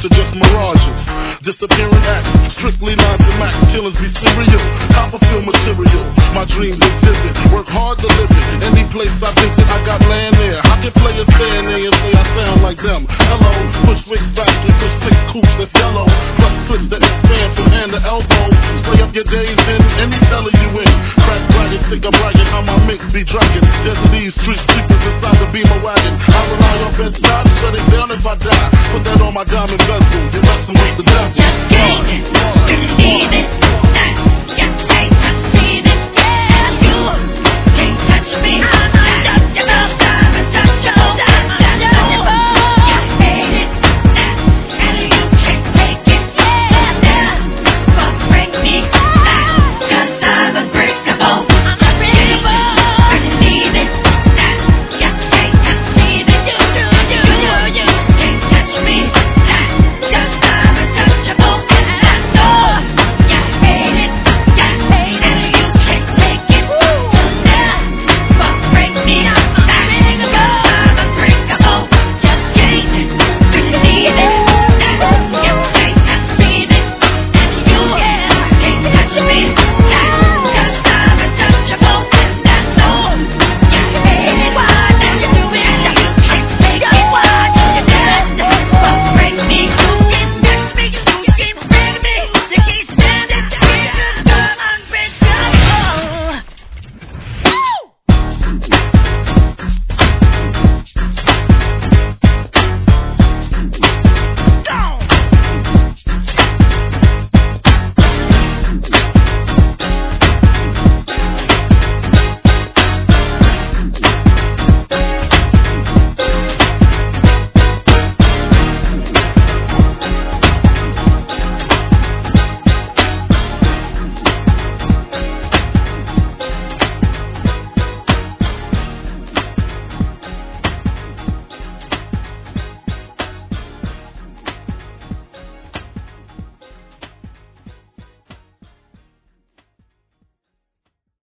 are just mirages. Disappearing acts, strictly non-thematic. Killers be serial, Copperfield material. My dreams is vivid, work hard to live it. Any place I visit, I got land there. How can players stand there and say I sound like them? Hello, push wigs back and push 6 coops that's yellow. Plus clips that expand from hand to elbow. Spray up your days in any cellar you in. Crack bragging, sick of bragging, how my mix be dragging. Desert these street sleepers inside the beamer wagon. I rely on Bed-Stuy, shut it down if I die. Put that on my diamond bezel.